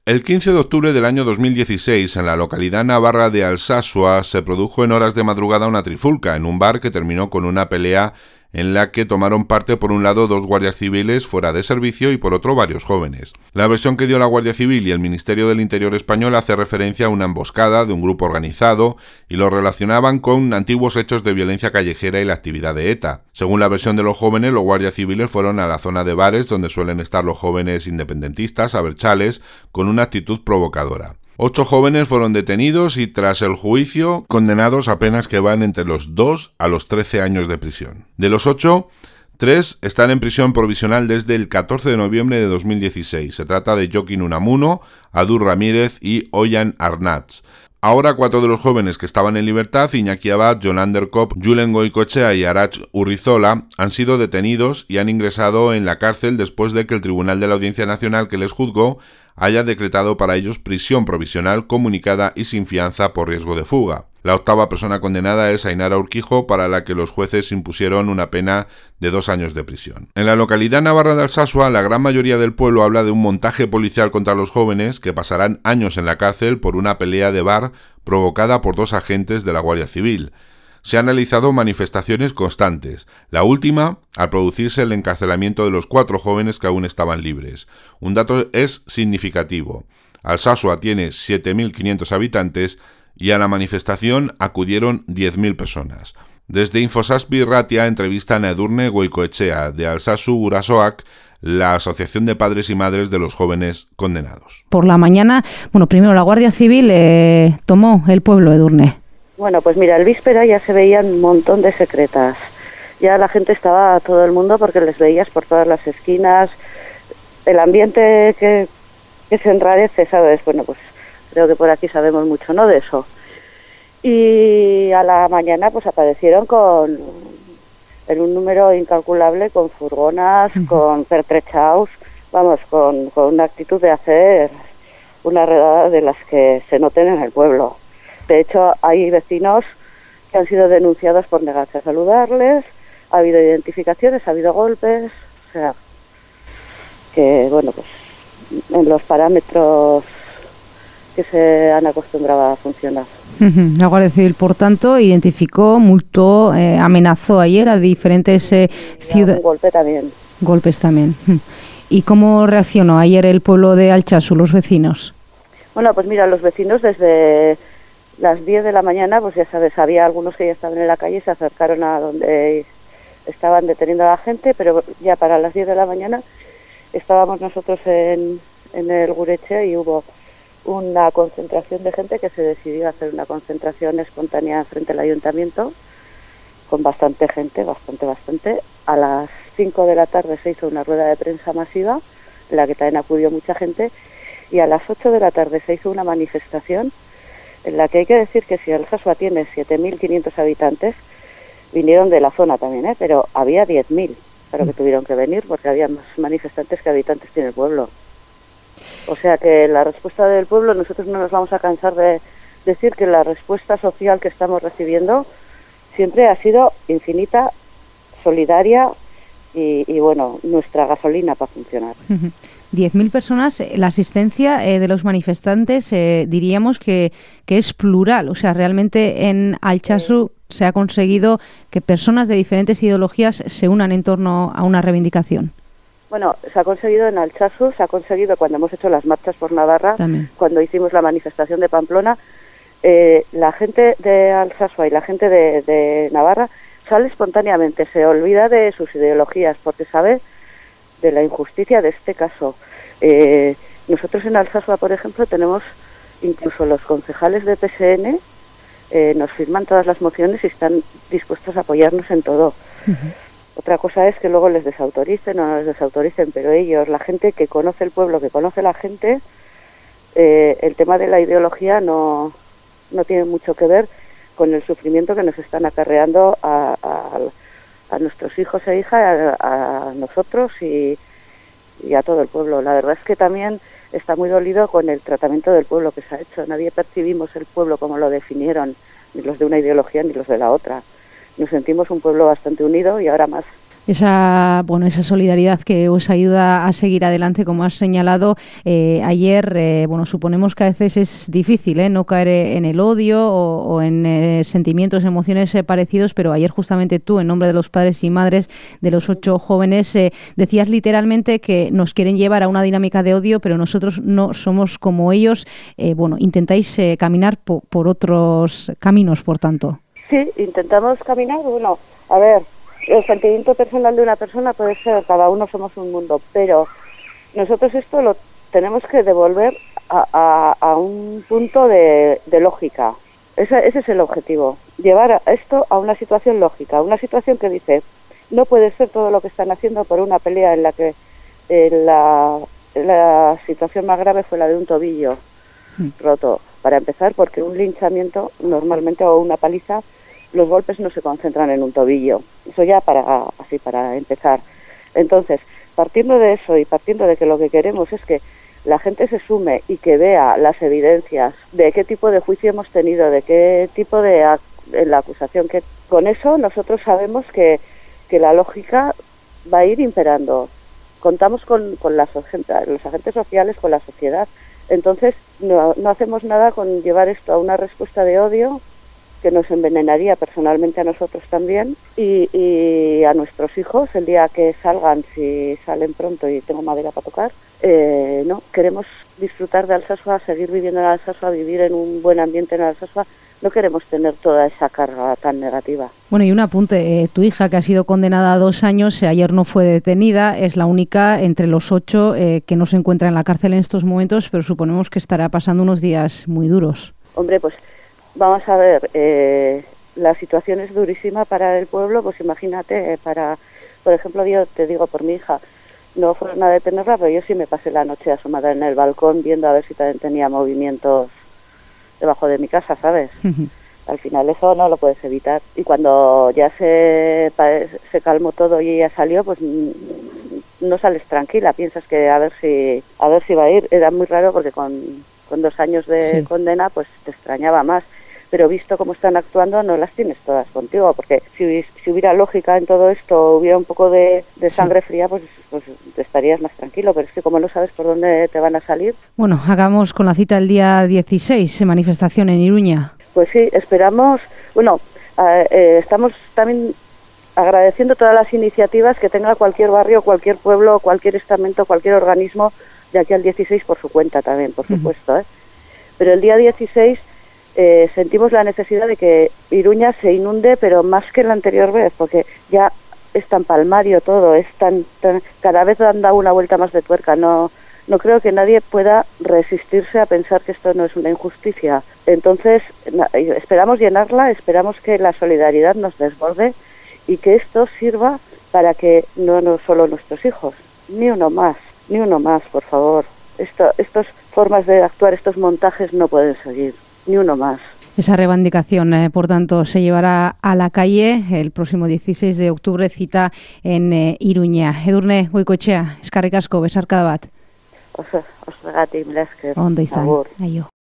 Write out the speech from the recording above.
El 15 de octubre del año 2016, en la localidad navarra de Alsasua, se produjo en horas de madrugada una trifulca en un bar que terminó con una pelea en la que tomaron parte por un lado 2 guardias civiles fuera de servicio y por otro varios jóvenes. La versión que dio la Guardia Civil y el Ministerio del Interior español hace referencia a una emboscada de un grupo organizado y lo relacionaban con antiguos hechos de violencia callejera y la actividad de ETA. Según la versión de los jóvenes, los guardias civiles fueron a la zona de bares donde suelen estar los jóvenes independentistas, a ver chales, con una actitud provocadora. 8 jóvenes fueron detenidos y tras el juicio condenados a penas que van entre los 2 a los 13 años de prisión. De los 8, 3 están en prisión provisional desde el 14 de noviembre de 2016. Se trata de Joaquín Unamuno, Adur Ramírez y Oyan Arnaz. Ahora 4 de los jóvenes que estaban en libertad, Iñaki Abad, Jonander Kopp, Julen Goicoechea y Arach Urrizola, han sido detenidos y han ingresado en la cárcel después de que el Tribunal de la Audiencia Nacional que les juzgó haya decretado para ellos prisión provisional comunicada y sin fianza por riesgo de fuga. La 8ª persona condenada es Ainara Urquijo, para la que los jueces impusieron una pena de 2 años de prisión. En la localidad navarra de Alsasua, la gran mayoría del pueblo habla de un montaje policial contra los jóvenes que pasarán años en la cárcel por una pelea de bar provocada por 2 agentes de la Guardia Civil. Se han realizado manifestaciones constantes, la última al producirse el encarcelamiento de los 4 jóvenes que aún estaban libres. Un dato es significativo. Alsasua tiene 7.500 habitantes y a la manifestación acudieron 10.000 personas. Desde Infosaspi Ratia entrevistan a Edurne Goicoechea de Alsasu Gurasoak, la Asociación de Padres y Madres de los Jóvenes Condenados. Por la mañana, primero la Guardia Civil tomó el pueblo, Edurne. Bueno, pues mira, el víspera ya se veían un montón de secretas. Ya la gente estaba, todo el mundo, porque les veías por todas las esquinas. El ambiente que se enrarece, ¿sabes? Bueno, pues creo que por aquí sabemos mucho, ¿no?, de eso. Y a la mañana pues aparecieron en un número incalculable, con furgonas, con pertrechaos, vamos, con una actitud de hacer una redada de las que se noten en el pueblo. De hecho, hay vecinos que han sido denunciados por negarse a saludarles, ha habido identificaciones, ha habido golpes, o sea, que, bueno, pues en los parámetros que se han acostumbrado a funcionar. La Guardia Civil, por tanto, identificó, multó, amenazó ayer a diferentes ciudades. Golpes también. ¿Y cómo reaccionó ayer el pueblo de Altsasu, los vecinos? Bueno, pues mira, los vecinos desde las 10 de la mañana, pues ya sabes, había algunos que ya estaban en la calle y se acercaron a donde estaban deteniendo a la gente, pero ya para las 10 de la mañana estábamos nosotros en el Gureche y hubo una concentración de gente que se decidió a hacer una concentración espontánea frente al ayuntamiento, con bastante gente, bastante. A las 5 de la tarde se hizo una rueda de prensa masiva, en la que también acudió mucha gente, y a las 8 de la tarde se hizo una manifestación en la que hay que decir que si Alsasua tiene 7.500 habitantes, vinieron de la zona también, pero había 10.000, claro que tuvieron que venir porque había más manifestantes que habitantes tiene el pueblo. O sea que la respuesta del pueblo, nosotros no nos vamos a cansar de decir que la respuesta social que estamos recibiendo siempre ha sido infinita, solidaria y bueno, nuestra gasolina para funcionar. 10.000 personas, la asistencia de los manifestantes diríamos que es plural, o sea, realmente en Altsasu se ha conseguido que personas de diferentes ideologías se unan en torno a una reivindicación. Bueno, se ha conseguido en Altsasu, se ha conseguido cuando hemos hecho las marchas por Navarra, también. Cuando hicimos la manifestación de Pamplona, la gente de Alsasua y la gente de Navarra sale espontáneamente, se olvida de sus ideologías porque sabe de la injusticia de este caso. Nosotros en Alsasua, por ejemplo, tenemos incluso los concejales de PSN, nos firman todas las mociones y están dispuestos a apoyarnos en todo. Otra cosa es que luego les desautoricen o no les desautoricen, pero ellos, la gente que conoce el pueblo, que conoce la gente, el tema de la ideología no tiene mucho que ver con el sufrimiento que nos están acarreando a nuestros hijos e hijas, a nosotros y a todo el pueblo. La verdad es que también está muy dolido con el tratamiento del pueblo que se ha hecho. Nadie percibimos el pueblo como lo definieron, ni los de una ideología ni los de la otra. Nos sentimos un pueblo bastante unido y ahora más. Esa solidaridad que os ayuda a seguir adelante, como has señalado ayer. Suponemos que a veces es difícil no caer en el odio o en sentimientos, emociones parecidos, pero ayer justamente tú, en nombre de los padres y madres de los 8 jóvenes, decías literalmente que nos quieren llevar a una dinámica de odio, pero nosotros no somos como ellos. Intentáis caminar por otros caminos, por tanto. Sí, intentamos caminar. Bueno, a ver, el sentimiento personal de una persona puede ser, cada uno somos un mundo, pero nosotros esto lo tenemos que devolver a un punto de lógica. Ese es el objetivo, llevar esto a una situación lógica, una situación que dice, no puede ser todo lo que están haciendo por una pelea en la que la situación más grave fue la de un tobillo roto, para empezar, porque un linchamiento normalmente o una paliza, los golpes no se concentran en un tobillo. Eso ya para empezar. Entonces, partiendo de eso y partiendo de que lo que queremos es que la gente se sume y que vea las evidencias de qué tipo de juicio hemos tenido, de qué tipo de la acusación, que con eso nosotros sabemos que la lógica va a ir imperando. Contamos con los agentes sociales, con la sociedad. Entonces, no hacemos nada con llevar esto a una respuesta de odio que nos envenenaría personalmente a nosotros también y a nuestros hijos el día que salgan, si salen pronto y tengo madera para tocar. No, queremos disfrutar de Alsasua, seguir viviendo en Alsasua, vivir en un buen ambiente en Alsasua. No queremos tener toda esa carga tan negativa. Bueno, y un apunte, tu hija, que ha sido condenada a 2 años, ayer no fue detenida, es la única entre los 8 que no se encuentra en la cárcel en estos momentos, pero suponemos que estará pasando unos días muy duros. Hombre, pues vamos a ver, la situación es durísima para el pueblo, pues imagínate, por ejemplo, yo te digo por mi hija, no fueron a detenerla, pero yo sí me pasé la noche asomada en el balcón viendo a ver si también tenía movimientos debajo de mi casa, ¿sabes? Al final eso no lo puedes evitar. Y cuando ya se calmó todo y ella salió, pues no sales tranquila, piensas que a ver si va a ir. Era muy raro porque con 2 años de condena, pues te extrañaba más. Pero visto cómo están actuando, no las tienes todas contigo, porque si hubiera lógica en todo esto, hubiera un poco de sangre fría, pues estarías más tranquilo, pero es que como no sabes por dónde te van a salir. Bueno, hagamos con la cita el día 16, manifestación en Iruña. Pues sí, esperamos, estamos también agradeciendo todas las iniciativas que tenga cualquier barrio, cualquier pueblo, cualquier estamento, cualquier organismo, de aquí al 16 por su cuenta también, por supuesto, Pero el día 16 sentimos la necesidad de que Iruña se inunde, pero más que la anterior vez, porque ya es tan palmario todo, es tan cada vez han dado una vuelta más de tuerca. No creo que nadie pueda resistirse a pensar que esto no es una injusticia. Entonces, esperamos llenarla, esperamos que la solidaridad nos desborde y que esto sirva para que no solo nuestros hijos, ni uno más, por favor. Estas formas de actuar, estos montajes no pueden seguir. Ni uno más. Esa reivindicación, por tanto, se llevará a la calle el próximo 16 de octubre, cita en Iruña. Edurne Goikoetxea, eskerrik asko, besarkada bat. Osregatik, mila esker. Ondo izan. Aio.